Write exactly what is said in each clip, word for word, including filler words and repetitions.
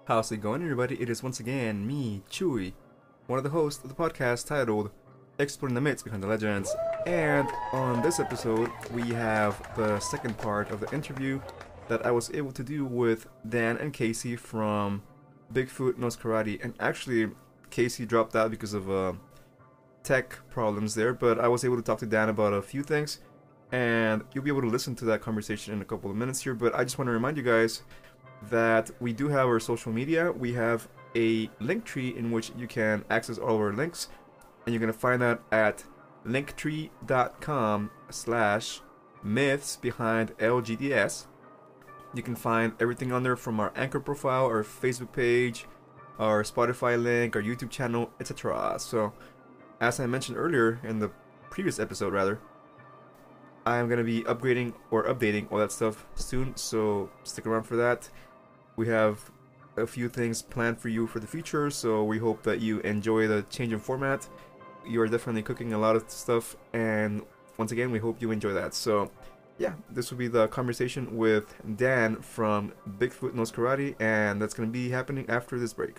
How's it going, everybody? It is once again me, Chewy, one of the hosts of the podcast titled Exploring the Myths Behind the Legends. And on this episode, we have the second part of the interview that I was able to do with Dan and Casey from Bigfoot Knows Karate. And actually, Casey dropped out because of uh, tech problems there, but I was able to talk to Dan about a few things. And you'll be able to listen to that conversation in a couple of minutes here, but I just want to remind you guys that we do have our social media. We have a link tree in which you can access all of our links, and you're going to find that at linktree.com slash myths behind L G D S. You can find everything on there from our Anchor profile, our Facebook page, our Spotify link, our YouTube channel, et cetera. So, as I mentioned earlier in the previous episode, rather, I'm going to be upgrading or updating all that stuff soon, so stick around for that. We have a few things planned for you for the future, so we hope that you enjoy the change in format. You are definitely cooking a lot of stuff, and once again, we hope you enjoy that. So, yeah, this will be the conversation with Dan from Bigfoot Knows Karate, and that's going to be happening after this break.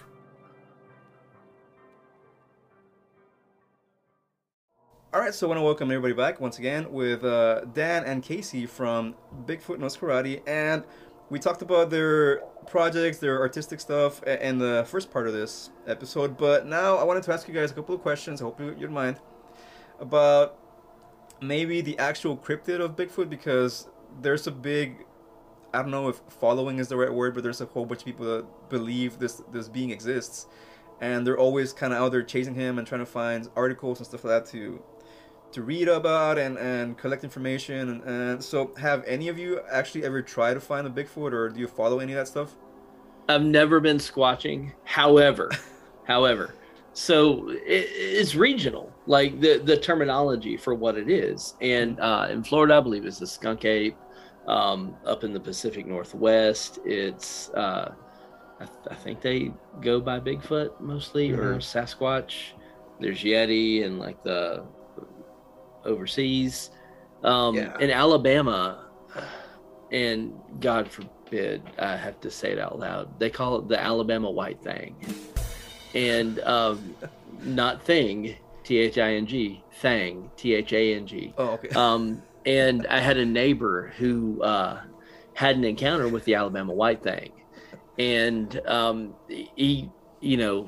Alright, so I want to welcome everybody back once again with uh, Dan and Casey from Bigfoot Knows Karate, and we talked about their projects, their artistic stuff in the first part of this episode, but now I wanted to ask you guys a couple of questions, I hope you don't mind, about maybe the actual cryptid of Bigfoot, because there's a big, I don't know if following is the right word, but there's a whole bunch of people that believe this, this being exists, and they're always kind of out there chasing him and trying to find articles and stuff like that to to read about and, and collect information. And, and so have any of you actually ever tried to find a Bigfoot, or do you follow any of that stuff? I've never been squatching. However, however, so it, it's regional, like the, the terminology for what it is. And uh, in Florida, I believe it's a skunk ape. Um, up in the Pacific Northwest, it's, uh, I, th- I think they go by Bigfoot mostly, mm-hmm. or Sasquatch. There's Yeti and like the overseas, um yeah. In Alabama, and God forbid I have to say it out loud, they call it the Alabama white thing, and um not thing, T H I N G, thang, T H A N G. Oh, okay. Um and I had a neighbor who uh had an encounter with the Alabama white thing, and um he you know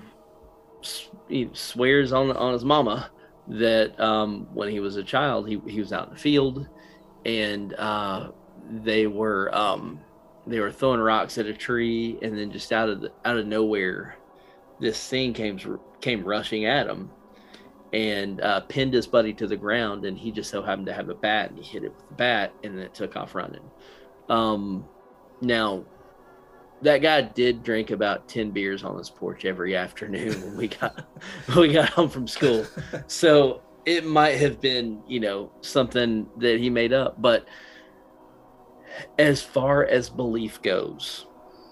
he swears on on his mama that um, when he was a child, he, he was out in the field, and uh, they were um, they were throwing rocks at a tree, and then just out of the, out of nowhere, this thing came came rushing at him, and uh, pinned his buddy to the ground, and he just so happened to have a bat, and he hit it with the bat, and then it took off running. Um, now, that guy did drink about ten beers on his porch every afternoon when we got when we got home from school. So it might have been, you know, something that he made up. But as far as belief goes,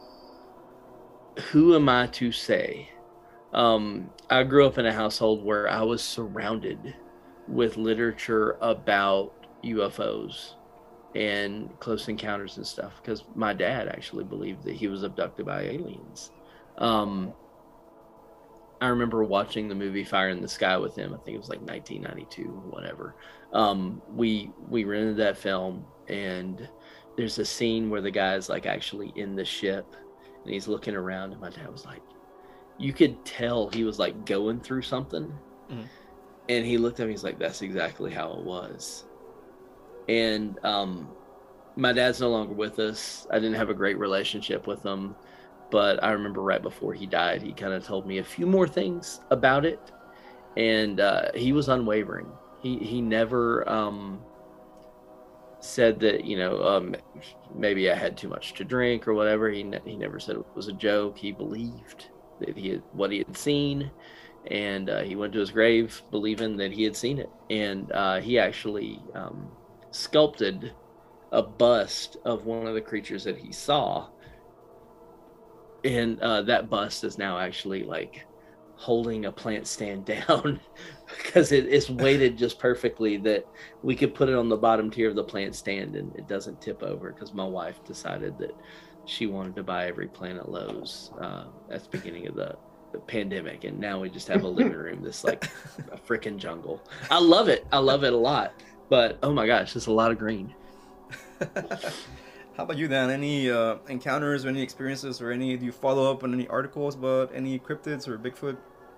who am I to say? Um, I grew up in a household where I was surrounded with literature about U F Os and close encounters and stuff, because my dad actually believed that he was abducted by aliens. Um, I remember watching the movie Fire in the Sky with him. I think it was like nineteen ninety-two or whatever. Um, we we rented that film, and there's a scene where the guy's like actually in the ship, and he's looking around, and my dad was like, you could tell he was like going through something. Mm-hmm. And he looked at me, he's like, that's exactly how it was. And um, my dad's no longer with us. I didn't have a great relationship with him, but I remember right before he died, he kind of told me a few more things about it, and uh, he was unwavering. He he never um, said that, you know, um, maybe I had too much to drink or whatever. He ne- he never said it was a joke. He believed that he had, what he had seen, and uh, he went to his grave believing that he had seen it. And uh, he actually um, sculpted a bust of one of the creatures that he saw, and uh, that bust is now actually like holding a plant stand down because it, it's weighted just perfectly that we could put it on the bottom tier of the plant stand and it doesn't tip over, because my wife decided that she wanted to buy every plant at Lowe's uh, at the beginning of the, the pandemic, and now we just have a living room that's like a freaking jungle. I love it. I love it a lot, but oh my gosh, it's a lot of green. How about you, Dan? Any uh, encounters or any experiences or any, do you follow up on any articles about any cryptids or Bigfoot?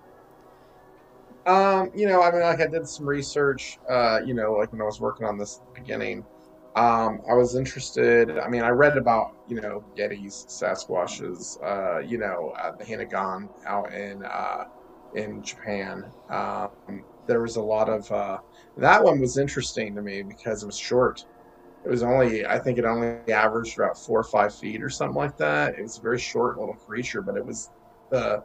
Um, you know, I mean, like I did some research, uh, you know, like when I was working on this at the beginning. Um, I was interested, I mean, I read about, you know, Yetis, Sasquatches, uh, you know, uh, the Hanagon out in, uh, in Japan. Um, there was a lot of, uh, that one was interesting to me because it was short. It was only, I think it only averaged about four or five feet or something like that. It was a very short little creature, but it was the,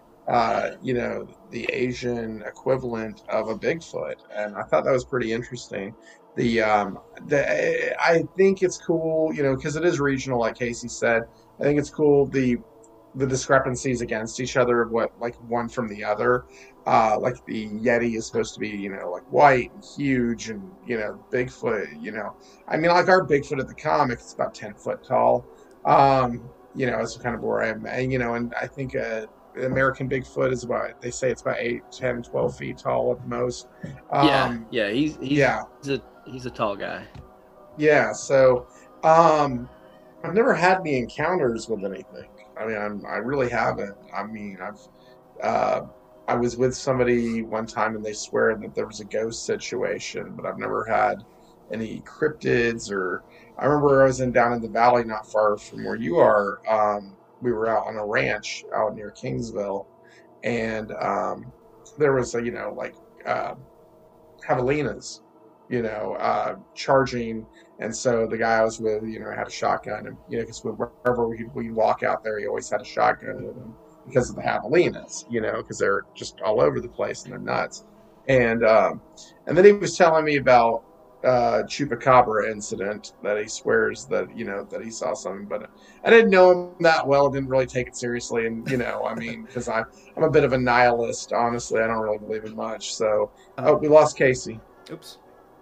uh, you know, the Asian equivalent of a Bigfoot. And I thought that was pretty interesting. The, um, the, I think it's cool, you know, because it is regional, like Casey said. I think it's cool, the, the discrepancies against each other of what, like, one from the other. Uh, like the Yeti is supposed to be, you know, like white and huge, and, you know, Bigfoot, you know, I mean, like our Bigfoot at the comic, it's about ten foot tall. Um, you know, it's kind of where I'm, and, you know, and I think, uh, the American Bigfoot is about, they say it's about eight, ten, twelve feet tall at the most. Um, yeah. Yeah. He's, he's, yeah. he's a, he's a tall guy. Yeah. So, um, I've never had any encounters with anything. I mean, I'm, I really haven't. I mean, I've, uh, I was with somebody one time and they swear that there was a ghost situation, but I've never had any cryptids. Or I remember I was in down in the valley, not far from where you are. Um, we were out on a ranch out near Kingsville, and um, there was a, you know, like uh, javelinas, you know, uh, charging. And so the guy I was with, you know, had a shotgun, and, you know, because wherever we we walk out there, he always had a shotgun with him, because of the javelinas, you know, because they're just all over the place and they're nuts. And um, and then he was telling me about uh, Chupacabra incident, that he swears that, you know, that he saw something, but I didn't know him that well. I didn't really take it seriously. And, you know, I mean, because I'm a bit of a nihilist, honestly. I don't really believe in much. So, Uh, oh, we lost Casey. Oops.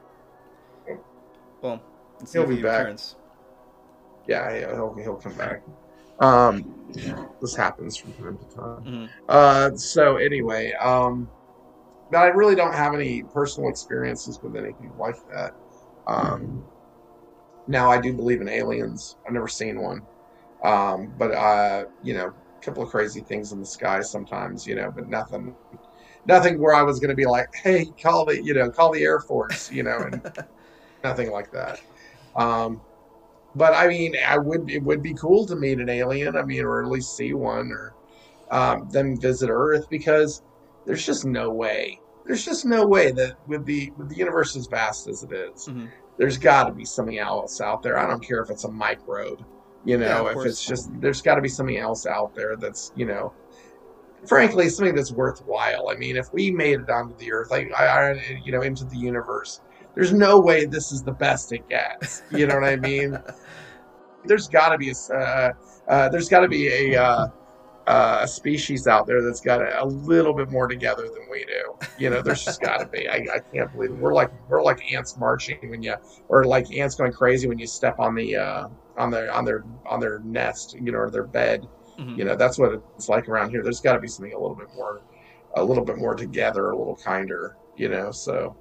Well, let's see He'll if be he back. returns. Yeah, yeah, he'll, he'll come back. Um, this happens from time to time. Mhm. Uh, so anyway, um, but I really don't have any personal experiences with anything like that. Um, now I do believe in aliens. I've never seen one. Um, but, uh, you know, a couple of crazy things in the sky sometimes, you know, but nothing, nothing where I was going to be like, hey, call the, you know, call the Air Force, you know, and nothing like that. Um, But I mean, I would it would be cool to meet an alien. I mean, or at least see one, or um, them visit Earth, because there's just no way. There's just no way that with the with the universe as vast as it is, Mhm. there's got to be something else out there. I don't care if it's a microbe, you Yeah, know, of if course. it's just, there's got to be something else out there that's, you know, frankly, something that's worthwhile. I mean, if we made it onto the Earth, like I, I you know, into the universe, there's no way this is the best it gets. You know what I mean? There's got to be a uh, uh, there's got to be a uh, uh, a species out there that's got a, a little bit more together than we do. You know, there's just got to be. I, I can't believe it. We're like we're like ants marching when you, or like ants going crazy when you step on the uh, on their on their on their nest, you know, or their bed. Mhm. You know, that's what it's like around here. There's got to be something a little bit more, a little bit more together, a little kinder. You know, so.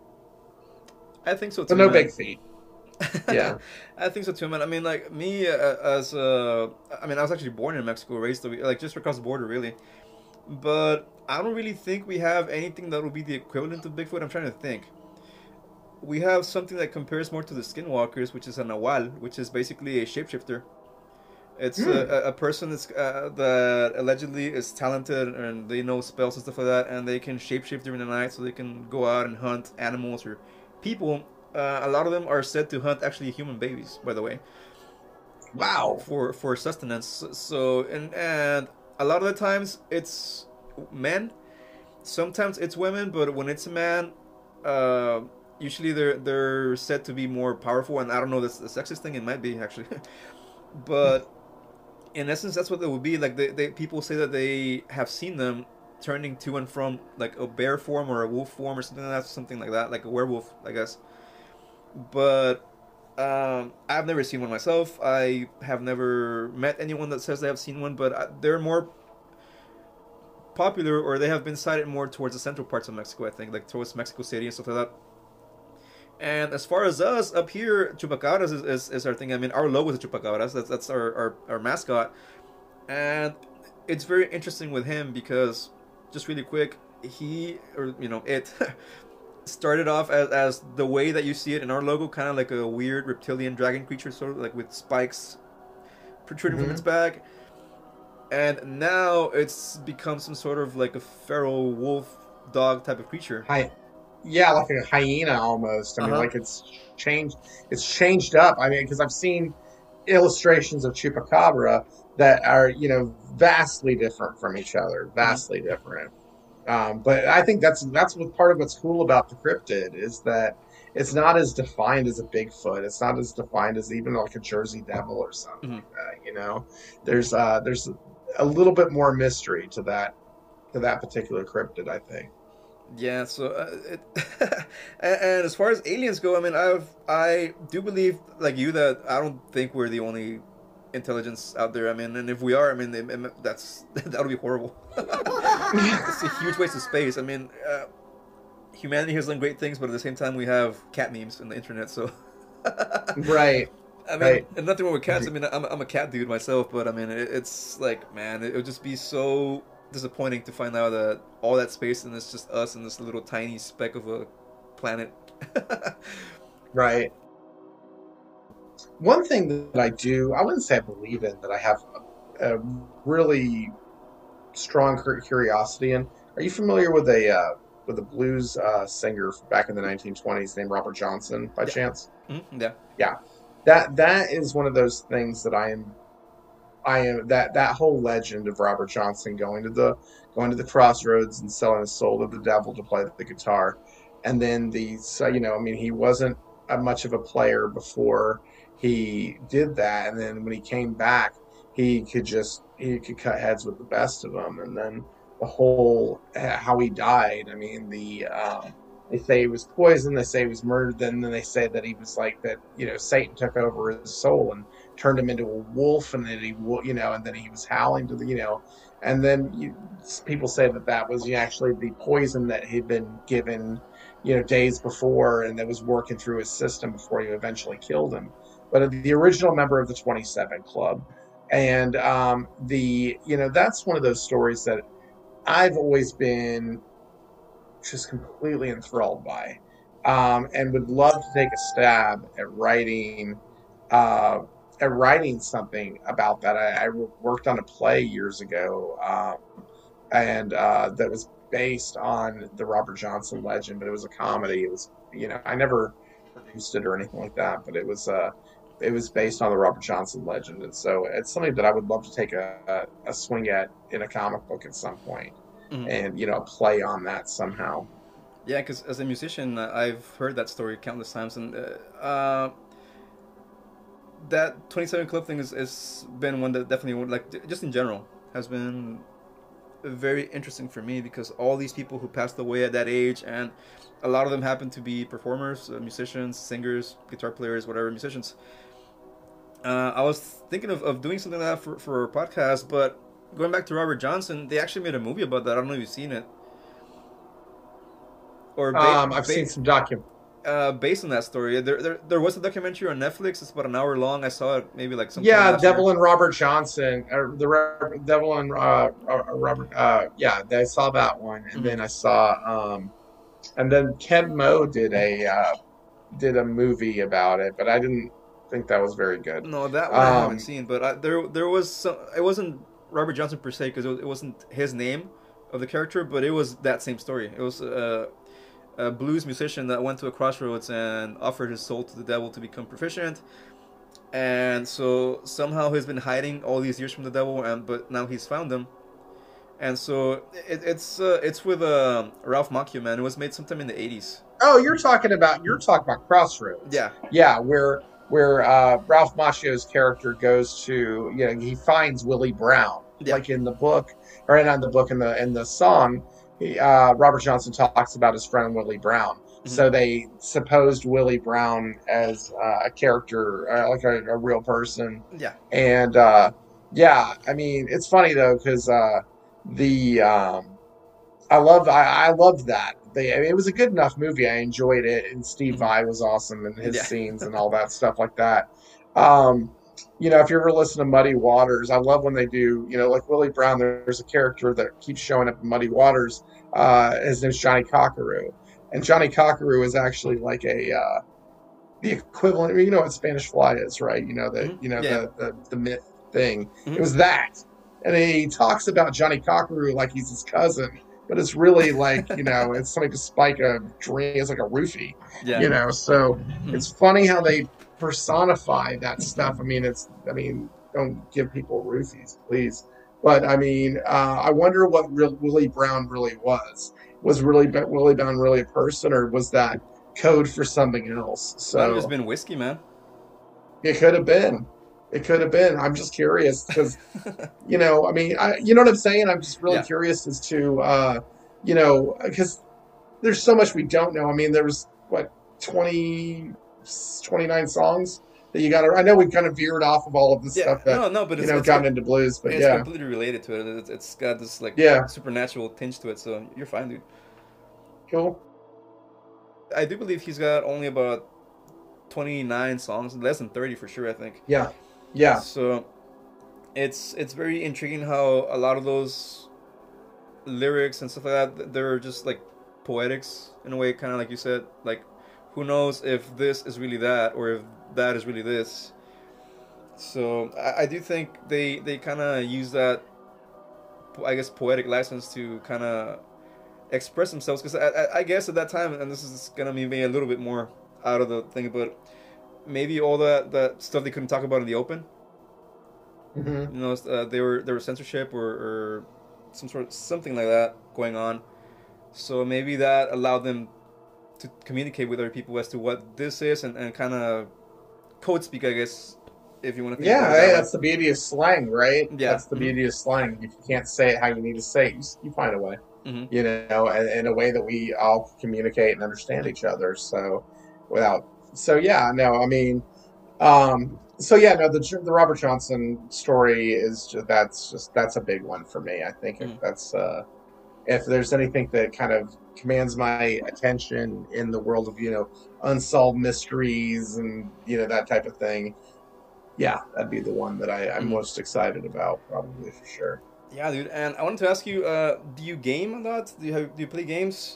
I think so too. But no man. big feet. Yeah. I think so too, man. I mean, like me uh, as uh, I mean, I was actually born in Mexico, raised like just across the border, really. But I don't really think we have anything that would be the equivalent of Bigfoot. I'm trying to think. We have something that compares more to the Skinwalkers, which is a Nahual, which is basically a shapeshifter. It's Hmm. a, a a person that's, uh, that allegedly is talented and they know spells and stuff like that, and they can shapeshift during the night, so they can go out and hunt animals or people. Uh, a lot of them are said to hunt actually human babies, by the way, Wow. for for sustenance. So and and a lot of the times it's men, sometimes it's women, but when it's a man, uh, usually they're they're said to be more powerful. And I don't know, that's the sexist thing. It might be actually, but in essence, that's what it would be. Like they, they people say that they have seen them turning to and from like a bear form or a wolf form or something like that, something like that, like a werewolf, I guess. But um, I've never seen one myself. I have never met anyone that says they have seen one, but I, they're more popular, or they have been sighted more towards the central parts of Mexico, I think, like towards Mexico City and stuff like that. And as far as us, up here, Chupacabras is, is, is our thing. I mean, our logo is a Chupacabras. That's, that's our, our, our mascot. And it's very interesting with him because, just really quick, he, or, you know, it started off as, as the way that you see it in our logo, kind of like a weird reptilian dragon creature, sort of like with spikes protruding mm-hmm. from its back. And now it's become some sort of like a feral wolf dog type of creature. Hi. Yeah, like a hyena almost. I uh-huh. mean, like it's changed. It's changed up. I mean, because I've seen illustrations of Chupacabra that are, you know, vastly different from each other. Vastly mm-hmm. different. Um, but I think that's that's what part of what's cool about the cryptid is that it's not as defined as a Bigfoot. It's not as defined as even like a Jersey Devil or something mm-hmm. like that. You know, there's uh, there's a little bit more mystery to that to that particular cryptid, I think. Yeah, so uh, it, and, and as far as aliens go, I mean, I've I do believe, like you, that I don't think we're the only intelligence out there. I mean, and if we are, I mean, it, it, that's that would be horrible. It's a huge waste of space. I mean, uh, humanity has done great things, but at the same time, we have cat memes on the internet. So, right. I mean, right. and nothing wrong with cats. I mean, I'm I'm a cat dude myself, but I mean, it, it's like, man, it would just be so disappointing to find out that all that space and it's just us and this little tiny speck of a planet. Right. One thing that I do, I wouldn't say I believe in, that I have a, a really strong curiosity in. Are you familiar with a uh, with a blues uh, singer back in the nineteen twenties named Robert Johnson, by yeah. chance? Mm-hmm. Yeah. Yeah. That that is one of those things that I am I am that that whole legend of Robert Johnson going to the going to the crossroads and selling his soul to the devil to play the guitar, and then the so, you know I mean he wasn't a much of a player before he did that, and then when he came back he could just he could cut heads with the best of them, and then the whole how he died. I mean the um, they say he was poisoned, they say he was murdered, then then they say that he was like that you know Satan took over his soul and turned him into a wolf, and then he, you know, and then he was howling to the, you know, and then you, people say that that was actually the poison that he'd been given, you know, days before, and that was working through his system before you eventually killed him. But the original member of the twenty-seven Club, and um, the, you know, that's one of those stories that I've always been just completely enthralled by, um, and would love to take a stab at writing. Uh, At writing something about that. I, I worked on a play years ago, um, and uh, that was based on the Robert Johnson legend, but it was a comedy. It was, you know, I never produced it or anything like that, but it was uh, it was based on the Robert Johnson legend, and so it's something that I would love to take a, a, a swing at in a comic book at some point, mm-hmm. and you know, play on that somehow. Yeah, because as a musician, uh, I've heard that story countless times, and uh, uh that twenty-seven Club thing has, has been one that definitely, like, just in general, has been very interesting for me, because all these people who passed away at that age, and a lot of them happen to be performers, uh, musicians, singers, guitar players, whatever, musicians. Uh, I was thinking of, of doing something like that for, for our podcast, but going back to Robert Johnson, they actually made a movie about that. I don't know if you've seen it. Or ba- um, I've ba- seen some document. Uh, based on that story, there, there there was a documentary on Netflix. It's about an hour long. I saw it maybe like some. Yeah, Devil year. and Robert Johnson, or the Re- Devil and uh, Robert. Uh, yeah, I saw that one, and mm-hmm. then I saw, um, and then Ken Mo did a uh, did a movie about it, but I didn't think that was very good. No, that one um, I haven't seen, but I, there there was some. It wasn't Robert Johnson per se, because it, it wasn't his name of the character, but it was that same story. It was. Uh, a blues musician that went to a crossroads and offered his soul to the devil to become proficient, and so somehow he's been hiding all these years from the devil, and but now he's found him, and so it, it's uh, it's with uh, Ralph Macchio, man. It was made sometime in the eighties. Oh, you're talking about you're talking about Crossroads. Yeah, yeah, where where uh, Ralph Macchio's character goes to, you know, he finds Willie Brown, Yeah. like in the book, or not in the book, in the in the song. He, uh, Robert Johnson talks about his friend Willie Brown. Mm-hmm. So they supposed Willie Brown as uh, a character, uh, like a, a real person. Yeah. And uh, yeah, I mean, it's funny though because uh, the um, I love I, I loved that. They, I mean, it was a good enough movie. I enjoyed it, and Steve Mhm. Vai was awesome in his Yeah. scenes and all that stuff like that. Um, you know, if you ever listen to Muddy Waters, I love when they do. You know, like Willie Brown. There's a character that keeps showing up in Muddy Waters. Uh, his name's Johnny Cockaroo, and Johnny Cockaroo is actually like a uh, the equivalent. You know what Spanish Fly is, right? You know the Mhm. you know Yeah. the, the the myth thing. Mhm. It was that, and he talks about Johnny Cockaroo like he's his cousin. But it's really like, you know, it's something to spike a dream. It's like a roofie, Yeah. you know. So Mhm. it's funny how they personify that stuff. I mean, it's, I mean, don't give people roofies, please. But I mean, uh, I wonder what real, Willie Brown really was. Was really Willie Brown really a person, or was that code for something else? Might So have just been whiskey, man. it could have been. It could have been. I'm just curious because, you know, I mean, I, you know what I'm saying? I'm just really Yeah. curious as to, uh, you know, because there's so much we don't know. I mean, there was, what, twenty, twenty-nine songs that you got to, I know we kind of veered off of all of the Yeah. stuff that, No, no, but you it's, know, it's, gotten into blues, but it's yeah. completely related to it. It's, it's got this like Yeah. supernatural tinge to it, so you're fine, dude. Cool. I do believe he's got only about twenty-nine songs, less than thirty for sure, I think. Yeah. Yeah. So it's it's very intriguing how a lot of those lyrics and stuff like that, they're just like poetics in a way, kind of like you said. Like, who knows if this is really that or if that is really this. So I, I do think they they kind of use that, I guess, poetic license to kind of express themselves. Because I, I, I guess at that time, and this is gonna be maybe a little bit more out of the thing, but maybe all that that stuff they couldn't talk about in the open. Mm-hmm. You know, uh, there were there was censorship or, or some sort of something like that going on. So maybe that allowed them to communicate with other people as to what this is and, and kind of code speak, I guess, if you want to think Yeah, about it hey, that way. that's the beauty of slang, right? Yeah. That's the Mhm. beauty of slang. If you can't say it how you need to say it, you, you find a way. Mhm. You know, in, in a way that we all communicate and understand each other. So, without, so yeah, no, I mean, um, so yeah, no, the the Robert Johnson story is just, that's just that's a big one for me. I think Mm. that's uh, if there's anything that kind of commands my attention in the world of, you know, unsolved mysteries and, you know, that type of thing. Yeah, that'd be the one that I, I'm Mhm. most excited about, probably for sure. Yeah, dude. And I wanted to ask you, uh, do you game a lot? Do you have, do you play games?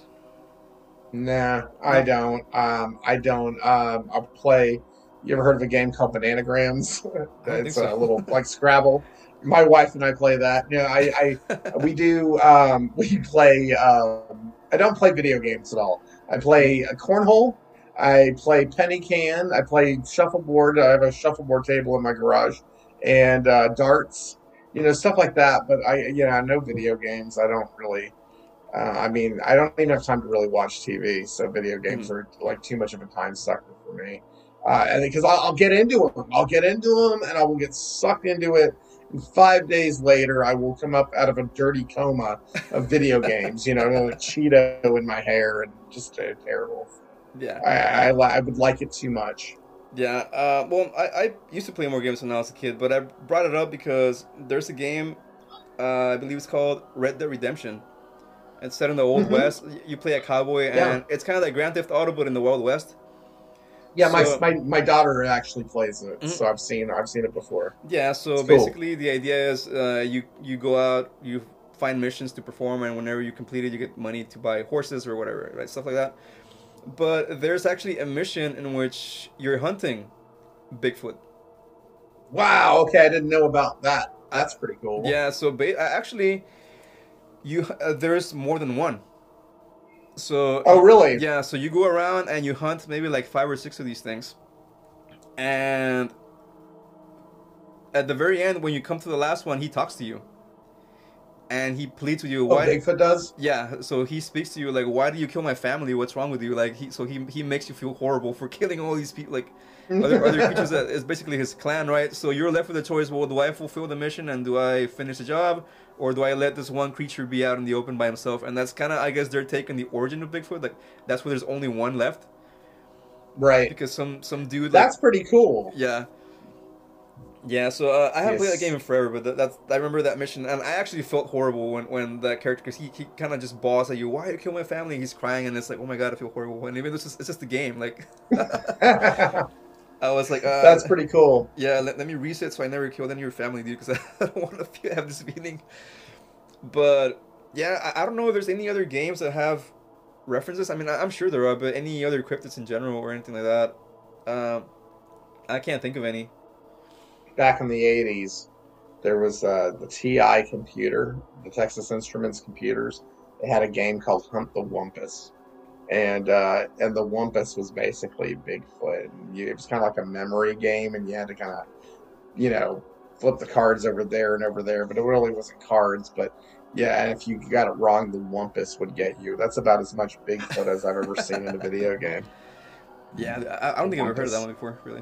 Nah, I No? don't. Um, I don't. Um, I'll play. You ever heard of a game called Bananagrams? I don't think It's so. a little like Scrabble. My wife and I play that. You know, I, I we do. Um, we play. Um, I don't play video games at all. I play a cornhole. I play penny can. I play shuffleboard. I have a shuffleboard table in my garage, and uh, darts. You know, stuff like that. But I, you know, no video games. I don't really. Uh, I mean, I don't even have time to really watch T V, so video games are like too much of a time sucker for me. Uh, and because I'll, I'll get into them, I'll get into them, and I will get sucked into it. And five days later, I will come up out of a dirty coma of video games. You know, a Cheeto in my hair and just uh, terrible. Yeah. I, I li- I would like it too much. Yeah, uh, well, I, I used to play more games when I was a kid, but I brought it up because there's a game, uh, I believe it's called Red Dead Redemption. It's set in the Old Mhm. West. Y- You play a cowboy, and Yeah. it's kind of like Grand Theft Auto, but in the Wild West. Yeah, my So- my, my daughter actually plays it, Mhm. so I've seen I've seen it before. Yeah, so It's cool. basically the idea is uh, you you go out, you find missions to perform, and whenever you complete it, you get money to buy horses or whatever, right? Stuff like that. But there's actually a mission in which you're hunting Bigfoot. Wow. Okay, I didn't know about that. That's pretty cool. Yeah, so ba- uh, actually, you uh, there's more than one. So Oh, really? yeah, so you go around and you hunt maybe like five or six of these things, and at the very end, when you come to the last one, he talks to you, and he pleads with you. Oh, Why? Bigfoot does? Yeah, so he speaks to you like, "Why do you kill my family? What's wrong with you?" Like he, so he he makes you feel horrible for killing all these people, like other other creatures that is basically his clan, right? So you're left with a choice. Well, do I fulfill the mission and do I finish the job, or do I let this one creature be out in the open by himself? And that's kind of, I guess, their take on the origin of Bigfoot. Like that's where there's only one left Right. because some some dude like That's pretty cool. yeah. Yeah, so uh, I haven't played that Yes. game in forever, but that, that's I remember that mission, and I actually felt horrible when, when that character, because he, he kind of just bawls at you, "Why you kill my family?" And he's crying, and it's like, oh my god, I feel horrible. And even though it's just, it's just a game, like That's I was like, uh, pretty cool. yeah, let, let me reset so I never kill any of your family, dude, because I don't want to feel, have this feeling. But yeah, I, I don't know if there's any other games that have references. I mean, I, I'm sure there are, but any other cryptids in general or anything like that, um, I can't think of any. Back in the eighties, there was uh, the T I computer, the Texas Instruments computers. They had a game called Hunt the Wumpus. And uh, and the Wumpus was basically Bigfoot. And you, it was kind of like a memory game, and you had to kind of, you know, flip the cards over there and over there, but it really wasn't cards. But yeah, and if you got it wrong, the Wumpus would get you. That's about as much Bigfoot as I've ever seen in a video game. Yeah, I, I don't think I've ever heard of that Wumpus. one before, really.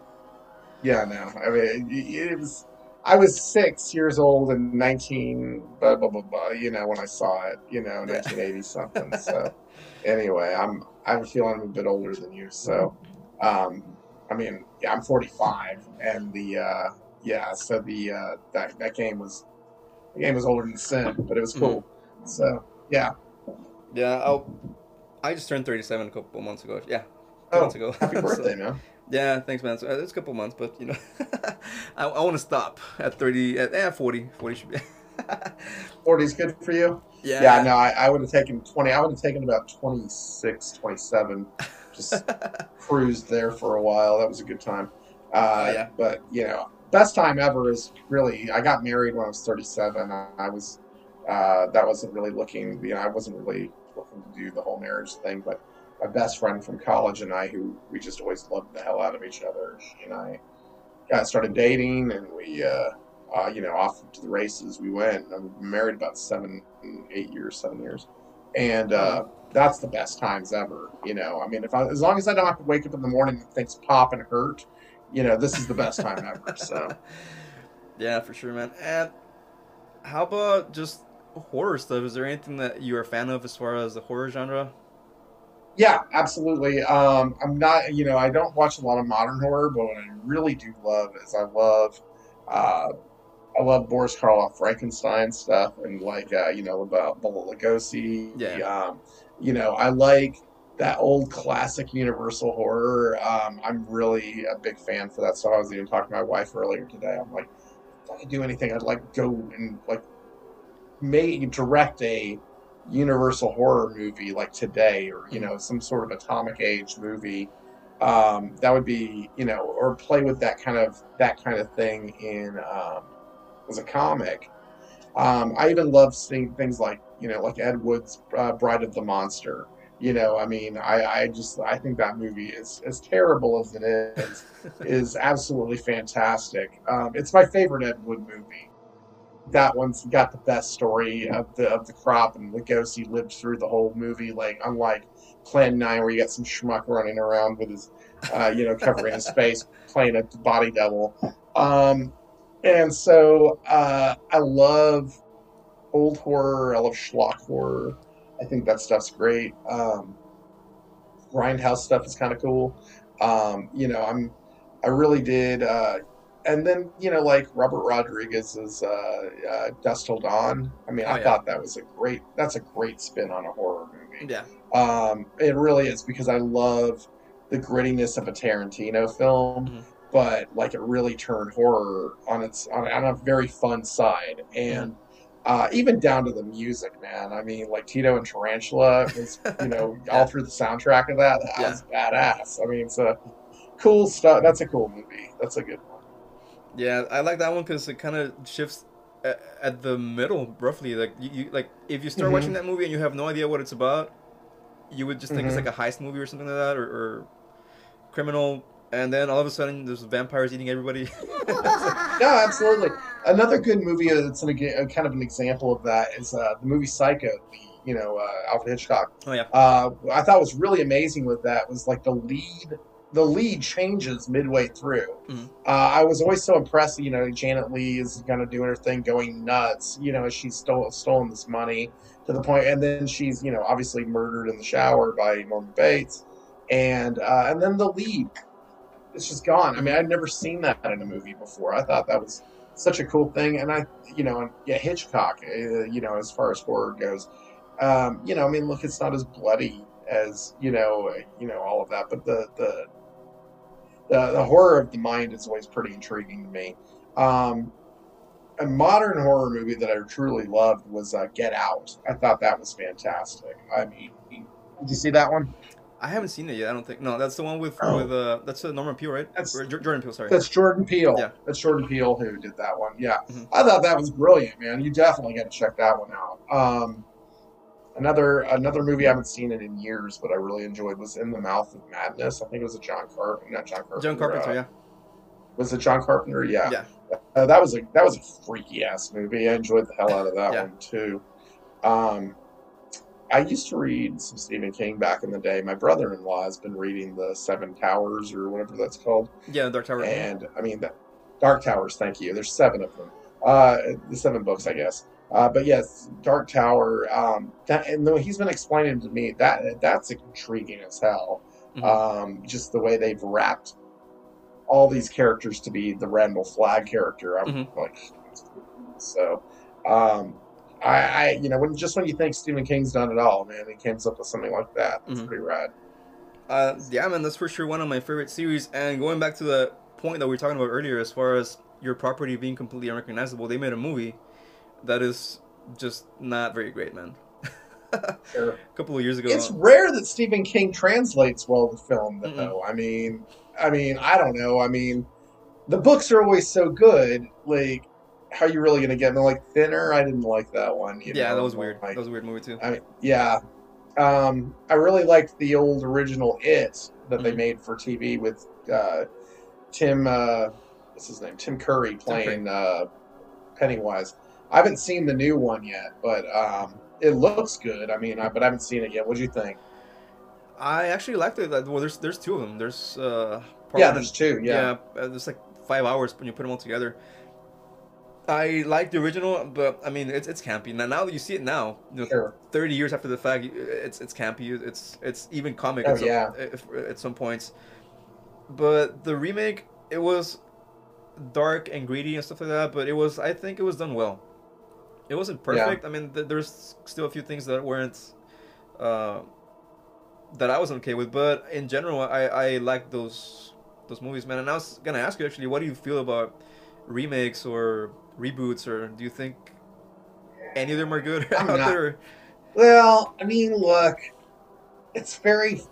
Yeah, no. I mean, it, it was. I was six years old in nineteen blah blah blah blah. You know when I saw it. You know, Yeah. nineteen eighty something. So anyway, I'm I'm feeling I'm a bit older than you. So, um, I mean, yeah, I'm forty-five, and the uh, yeah, so the uh, that that game was the game was older than sin, but it was cool. So yeah. Yeah, I'll, I just turned thirty-seven a couple months ago. Yeah, two Oh, months ago. happy So, birthday, man. yeah, thanks, man. So, uh, it's a couple months, but you know, I, I want to stop at thirty. At eh, forty. forty should be. forty's good for you. yeah. Yeah, no, I, I would have taken twenty. I would have taken about twenty-six, twenty-seven. Just cruised there for a while. That was a good time. Uh, Oh, yeah. But, you know, best time ever is really, I got married when I was thirty-seven. I, I was, uh, that wasn't really looking, you know, I wasn't really looking to do the whole marriage thing. But my best friend from college and I, who we just always loved the hell out of each other, she and I got started dating, and we, uh, uh, you know, off to the races we went. And we've been married about seven, eight years, seven years. And, uh, that's the best times ever, you know. I mean, if I, as long as I don't have to wake up in the morning and things pop and hurt, you know, this is the best time ever. So, Yeah, for sure, man. And how about just horror stuff? Is there anything that you're a fan of as far as the horror genre? yeah, absolutely. Um, I'm not, you know, I don't watch a lot of modern horror, but what I really do love is I love, uh, I love Boris Karloff Frankenstein stuff, and like, uh, you know, about Bela Lugosi. Yeah. Um, you know, I like that old classic Universal horror. Um, I'm really a big fan for that stuff. I was even talking to my wife earlier today. I'm like, if I could do anything, I'd like go and like make direct a Universal horror movie like today, or you know, some sort of atomic age movie. Um, that would be, you know, or play with that kind of that kind of thing in um, as a comic. Um, I even love seeing things like, you know, like Ed Wood's uh, Bride of the Monster. You know, I mean, I, I just I think that movie is as terrible as it is, is absolutely fantastic. Um, it's my favorite Ed Wood movie. That one's got the best story of the of the crop, and Lugosi lived through the whole movie. Like unlike Plan Nine, where you got some schmuck running around with his, uh, you know, covering his face, playing a body double. Um, and so uh, I love old horror. I love schlock horror. I think that stuff's great. Um, Grindhouse stuff is kind of cool. Um, you know, I'm I really did. Uh, and then, you know, like Robert Rodriguez's uh, uh, Dusk Till Dawn. I mean, Oh, I yeah. thought that was a great. That's a great spin on a horror movie. Yeah. Um, it really is, because I love the grittiness of a Tarantino film, Mhm. but like it really turned horror on its on, on a very fun side, and uh, even down to the music, man. I mean, like Tito and Tarantula was, you know, Yeah. all through the soundtrack of that. That Yeah. was badass. I mean, it's a cool stuff. That's a cool movie. That's a good one. Yeah, I like that one because it kind of shifts at, at the middle, roughly. Like you, you, like if you start Mhm. watching that movie and you have no idea what it's about, you would just think it's Mhm. like a heist movie or something like that, or, or criminal, and then all of a sudden there's vampires eating everybody. Yeah, absolutely. Another good movie that's an, a kind of an example of that is uh, the movie Psycho. The, you know, uh, Alfred Hitchcock. Oh yeah. Uh, I thought was really amazing with that was like the lead. The lead changes midway through. Mhm. Uh, I was always so impressed. You know, Janet Leigh is kind of doing her thing, going nuts. You know, she's stole, stolen this money to the point, and then she's, you know, obviously murdered in the shower by Norman Bates, and uh, and then the lead, it's just gone. I mean, I'd never seen that in a movie before. I thought that was such a cool thing, and I, you know, and yeah, Hitchcock. Uh, you know, as far as horror goes, um, you know, I mean, look, it's not as bloody as you know, you know, all of that, but the the the, the horror of the mind is always pretty intriguing to me. Um, a modern horror movie that I truly loved was uh, Get Out. I thought that was fantastic. I mean, did you see that one? I haven't seen it yet. I don't think. No, that's the one with Oh. with uh, that's uh, Norman Peele, right? That's- Or J- Jordan Peele. Sorry. That's Jordan Peele. Yeah. That's Jordan Peele who did that one. Yeah. Mhm. I thought that was brilliant, man. You definitely got to check that one out. Um, another another movie I haven't seen it in years, but I really enjoyed was In the Mouth of Madness. I think it was a John Carpenter, not John Carpenter. John Carpenter. uh, yeah. Was it John Carpenter? Yeah. Yeah. Uh, that was a that was a freaky ass movie. I enjoyed the hell out of that Yeah. one too. Um, I used to read some Stephen King back in the day. My brother-in-law has been reading the Seven Towers or whatever that's called. Yeah. Dark Tower. And I mean, the Dark Towers. Thank you. There's seven of them. Uh, the seven books, I guess. Uh, but yes, Dark Tower. Um, that, and though he's been explaining to me that that's intriguing as hell. Mhm. Um, just the way they've wrapped all these characters to be the Randall Flagg character. I'm Mhm. like, so. Um, I, I, you know, when just when you think Stephen King's done it all, man, he comes up with something like that. That's Mhm. pretty rad. Uh, yeah, man, that's for sure one of my favorite series. And going back to the point that we were talking about earlier, as far as your property being completely unrecognizable, they made a movie that is just not very great, man. Sure. A couple of years ago. It's rare that Stephen King translates well to film, though. Mm-mm. I mean, I mean, I don't know. I mean, the books are always so good. Like, how are you really gonna get them? Like Thinner, I didn't like that one. You yeah, know? that was weird. Like, That was a weird movie too. I mean, yeah. Um, I really liked the old original It that they Mhm. made for T V with uh, Tim. Uh, what's his name? Tim Curry playing uh, Pennywise. I haven't seen the new one yet, but um, it looks good. I mean, I, but I haven't seen it yet. What do you think? I actually liked it. Well, there's there's two of them. There's uh, part Yeah, one there's and- two. Yeah. yeah, uh, there's like five hours when you put them all together. I like the original, but I mean it's it's campy. Now now that you see it now, you know, Sure. thirty years after the fact, it's it's campy. It's it's even comic Oh, at, some, yeah. if, at some points. But the remake, it was dark and greedy and stuff like that. But it was, I think, it was done well. It wasn't perfect. I mean, th- there's still a few things that weren't uh, that I wasn't okay with. But in general, I I like those those movies, man. And I was gonna ask you actually, what do you feel about remakes or reboots, or do you think any of them are good I'm out not- there? Well, I mean, look, it's very,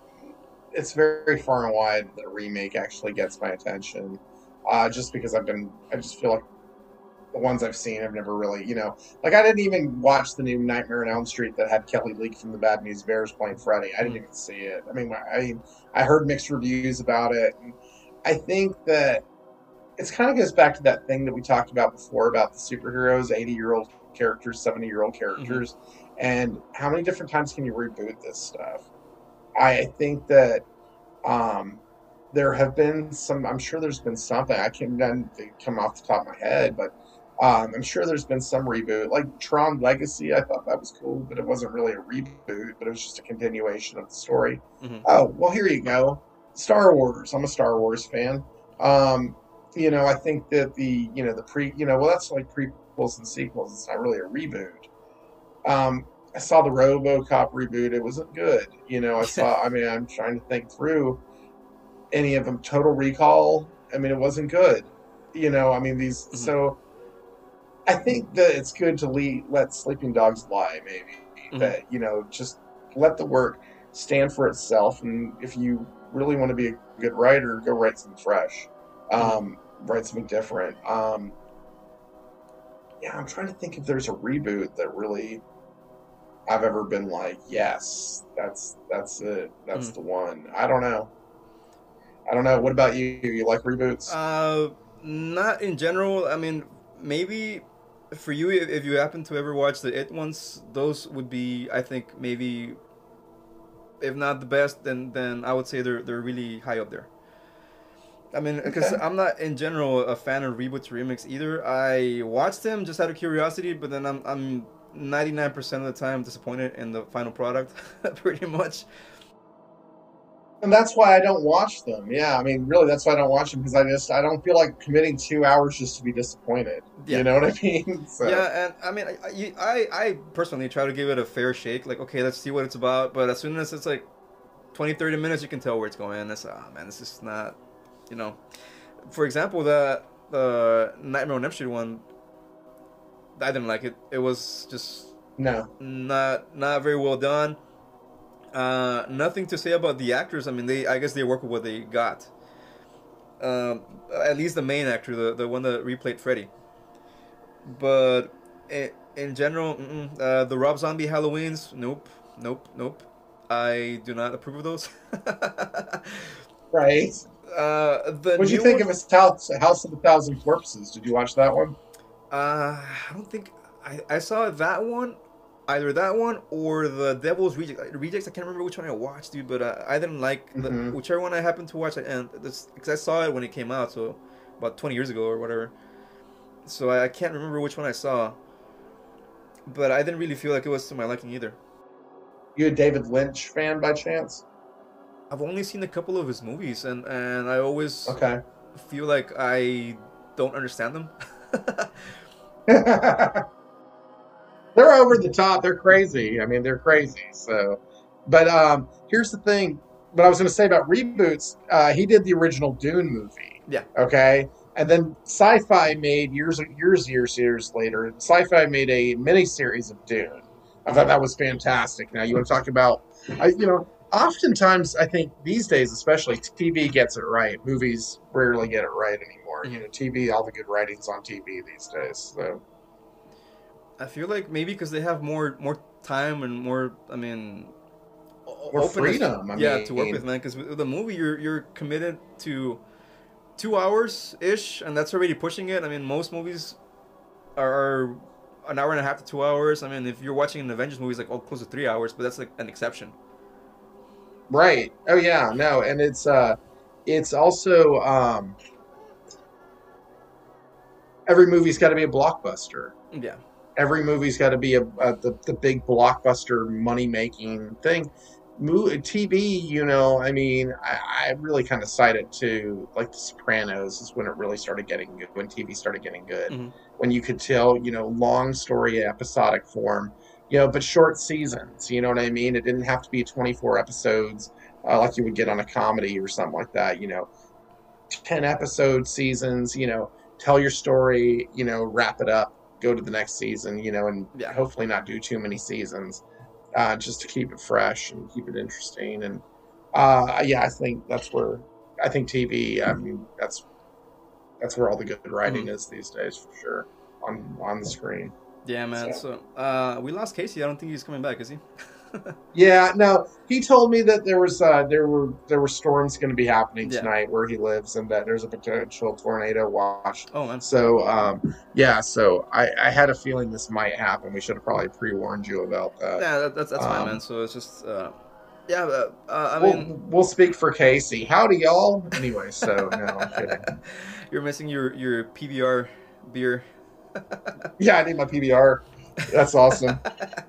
it's very far and wide that a remake actually gets my attention. Uh, just because I've been, I just feel like the ones I've seen have never really, you know, like I didn't even watch the new Nightmare on Elm Street that had Kelly Leak from the Bad News Bears playing Freddy. I didn't even see it. I mean, I, I heard mixed reviews about it. And I think that it kind of goes back to that thing that we talked about before about the superheroes, eighty-year-old characters, seventy-year-old characters, and how many different times can you reboot this stuff? I think that um, there have been some, I'm sure there's been something, I can't even come off the top of my head, but um, I'm sure there's been some reboot. Like Tron Legacy, I thought that was cool, but it wasn't really a reboot, but it was just a continuation of the story. Mhm. Oh, well, here you go. Star Wars. I'm a Star Wars fan. Um, you know, I think that the, you know, the pre, you know, well, that's like prequels and sequels. It's not really a reboot. Um, I saw the RoboCop reboot. It wasn't good. You know, I saw, I mean, I'm trying to think through any of them. Total Recall. I mean, it wasn't good. You know, I mean, these, Mhm. so I think that it's good to le- let sleeping dogs lie, maybe. Mhm. That, you know, just let the work stand for itself. And if you really want to be a good writer, go write something fresh. Um, write something different. Um, yeah, I'm trying to think if there's a reboot that really I've ever been like, yes, that's that's it, that's Mhm. the one. I don't know. I don't know. What about you? You like reboots? Uh, not in general. I mean, maybe for you, if, if you happen to ever watch the It ones, those would be, I think, maybe if not the best, then then I would say they're they're really high up there. I mean, because Okay. I'm not in general a fan of reboots remakes either. I watched them just out of curiosity, but then I'm I'm ninety-nine percent of the time disappointed in the final product, pretty much. And that's why I don't watch them. Yeah, I mean, really, that's why I don't watch them because I just I don't feel like committing two hours just to be disappointed. You Yeah. know what I mean? So Yeah, and I mean, I, I, you- I I personally try to give it a fair shake. Like, okay, let's see what it's about. But as soon as it's like twenty, thirty minutes, you can tell where it's going. And it's, oh man, this is not, you know. For example, the the Nightmare on Elm Street one, I didn't like it. It was just no. not not very well done. Uh, nothing to say about the actors. I mean, they I guess they work with what they got. Um, at least the main actor, the the one that replayed Freddy. But in, in general, mm-mm. Uh, the Rob Zombie Halloweens, nope, nope, nope. I do not approve of those. Right. uh, the What'd you new think one, of his House House of a Thousand Corpses? Did you watch that one? uh, I don't think I, I saw that one, either that one or the Devil's Rejects. Rejects, I can't remember which one I watched, dude. But uh, I didn't like the, Mhm. whichever one I happened to watch, and this because I saw it when it came out, so about twenty years ago or whatever. So I, I can't remember which one I saw, but I didn't really feel like it was to my liking either. You a David Lynch fan by chance? I've only seen a couple of his movies, and and I always Okay. feel like I don't understand them. They're over the top. They're crazy. I mean, they're crazy. So, but um, here's the thing. What I was going to say about reboots, uh, he did the original Dune movie. Yeah. Okay. And then Sci-Fi made years, years, years, years later. Sci-Fi made a miniseries of Dune. I thought that was fantastic. Now you want to talk about, I, you know, oftentimes I think these days, especially T V gets it right. Movies rarely get it right anymore. You know, T V, all the good writings on T V these days. So. I feel like maybe because they have more more time and more, I mean, o- More openness- freedom, I yeah, mean. to work with, man. Because with the movie, you're you're committed to two hours ish, and that's already pushing it. I mean, most movies are, are an hour and a half to two hours. I mean, if you're watching an Avengers movie, it's like oh, close to three hours, but that's like an exception. Right. Oh yeah, no, and it's uh it's also um every movie's got to be a blockbuster. Yeah. Every movie's got to be a, a the, the big blockbuster money making thing. Mo- T V, you know, I mean, I, I really kind of cite it to like The Sopranos is when it really started getting good, when T V started getting good, Mhm. when you could tell, you know, long story episodic form, you know, but short seasons, you know what I mean? It didn't have to be twenty-four episodes uh, like you would get on a comedy or something like that, you know, ten episode seasons, you know, tell your story, you know, wrap it up, go to the next season, you know, and Yeah. hopefully not do too many seasons, uh, just to keep it fresh and keep it interesting. And uh, yeah, I think that's where I think T V. I mean, that's that's where all the good writing Mhm. is these days for sure on on the screen. Yeah, man. So uh, we lost Casey. I don't think he's coming back, is he? Yeah, no, he told me that there was uh, there were there were storms going to be happening Yeah. tonight where he lives, and that there's a potential tornado watch. Oh man. So, um, yeah, so I, I had a feeling this might happen. We should have probably pre-warned you about that. Yeah, that, that's that's fine, um, man. So it's just uh, yeah. Uh, uh, I we'll, mean, we'll speak for Casey. Howdy, y'all. Anyway, so, no, I'm kidding. you're missing your your P B R beer. Yeah, I need my P B R. That's awesome.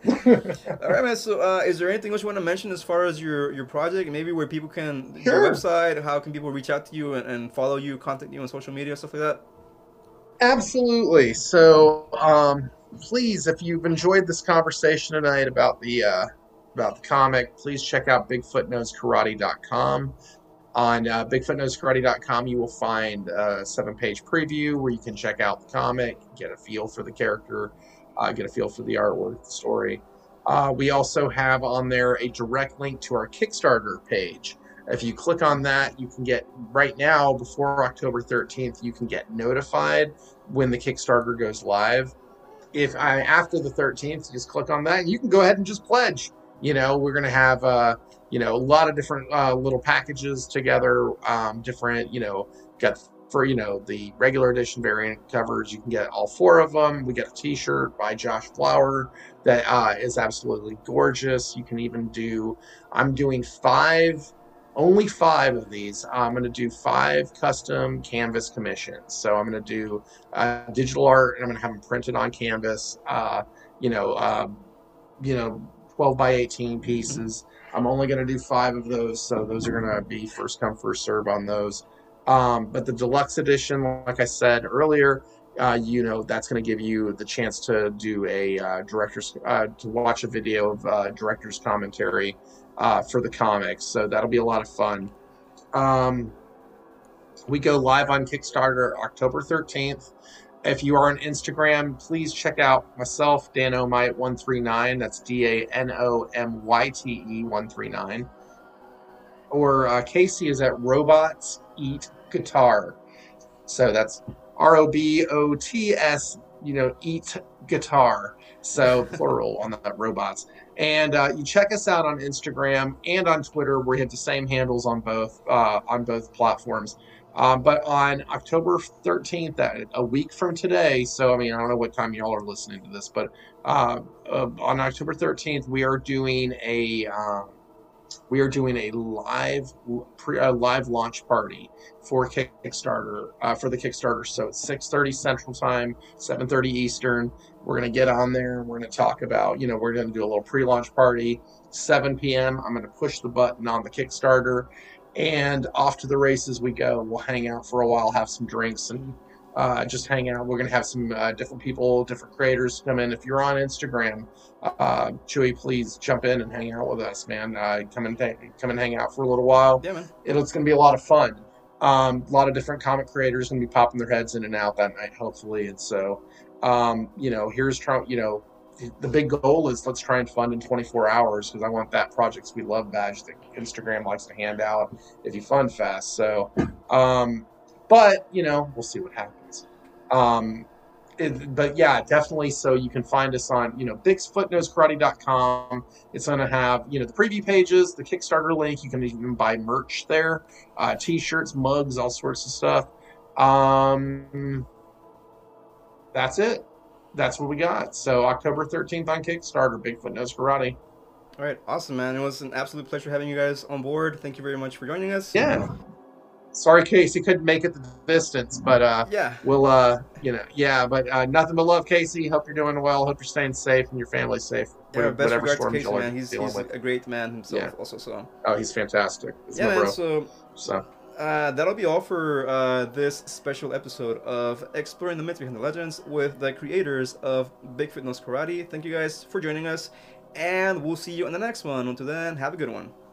All right, man. So, uh, is there anything else you want to mention as far as your your project? Maybe where people can your Sure. website. How can people reach out to you and, and follow you, contact you on social media, stuff like that? Absolutely. So, um, please, if you've enjoyed this conversation tonight about the uh, about the comic, please check out bigfoot knows karate dot com. On uh, bigfoot knows karate dot com, you will find a seven-page preview where you can check out the comic, get a feel for the character, uh, get a feel for the artwork, the story. Uh, we also have on there a direct link to our Kickstarter page. If you click on that, you can get, right now, before October thirteenth, you can get notified when the Kickstarter goes live. If I, after the thirteenth, you just click on that, and you can go ahead and just pledge. You know, we're going to have, uh, you know, a lot of different uh, little packages together, um, different, you know, got for, you know, the regular edition variant covers. You can get all four of them. We get a t-shirt by Josh Flower that uh, is absolutely gorgeous. You can even do, I'm doing five, only five of these. I'm going to do five custom canvas commissions. So I'm going to do uh, digital art, and I'm going to have them printed on canvas, uh, you know, uh, you know, twelve by eighteen pieces. I'm only going to do five of those, so those are going to be first come, first serve on those. Um, but the deluxe edition, like I said earlier, uh, you know, that's going to give you the chance to do a uh, director's, uh, to watch a video of uh, director's commentary uh, for the comics. So that'll be a lot of fun. Um, we go live on Kickstarter October thirteenth. If you are on Instagram, please check out myself, Danomite one three nine. That's D A N O M Y T E one three nine. Or uh, Casey is at Robots Eat Guitar. So that's R O B O T S, you know, Eat Guitar. So plural on the robots. And uh, you check us out on Instagram and on Twitter. We have the same handles on both uh, on both platforms. Um, but on October thirteenth, that a week from today, so I mean, I don't know what time y'all are listening to this, but uh, uh, on October thirteenth, we are doing a um, we are doing a live pre, a live launch party for Kickstarter uh, for the Kickstarter. So it's six thirty Central Time, seven thirty Eastern. We're gonna get on there. We're gonna talk about, you know, we're gonna do a little pre-launch party. seven p.m. I'm gonna push the button on the Kickstarter. And off to the races we go. We'll hang out for a while, have some drinks, and uh, just hang out. We're going to have some uh, different people, different creators come in. If you're on Instagram, uh, Chewy, please jump in and hang out with us, man. Uh, come and come and hang out for a little while. Yeah, man. It'll, it's going to be a lot of fun. Um, a lot of different comic creators going to be popping their heads in and out that night, hopefully. And so, um, you know, here's Trump, you know, the big goal is let's try and fund in twenty-four hours, because I want that Projects We Love badge that Instagram likes to hand out if you fund fast. So, um, but, you know, we'll see what happens. Um, it, but yeah, definitely. So you can find us on, you know, big foot nose karate dot com. It's going to have, you know, the preview pages, the Kickstarter link. You can even buy merch there, uh, t-shirts, mugs, all sorts of stuff. Um, that's it. That's what we got. So October thirteenth on Kickstarter, Bigfoot Knows Karate. All right, awesome, man. It was an absolute pleasure having you guys on board. Thank you very much for joining us. Yeah. Sorry, Casey couldn't make it the distance, but uh, yeah, we'll, uh, you know, yeah, but uh, nothing but love, Casey. Hope you're doing well. Hope you're staying safe and your family's safe. Yeah, best whatever regards to storms Casey, y'all are man. He's, dealing he's with. a great man himself, Yeah. also. So. Oh, he's fantastic. He's yeah, my man. bro. So. So. Uh, that'll be all for uh, this special episode of Exploring the Myths Behind the Legends with the creators of Bigfoot Knows Karate. Thank you guys for joining us, and we'll see you on the next one. Until then, have a good one.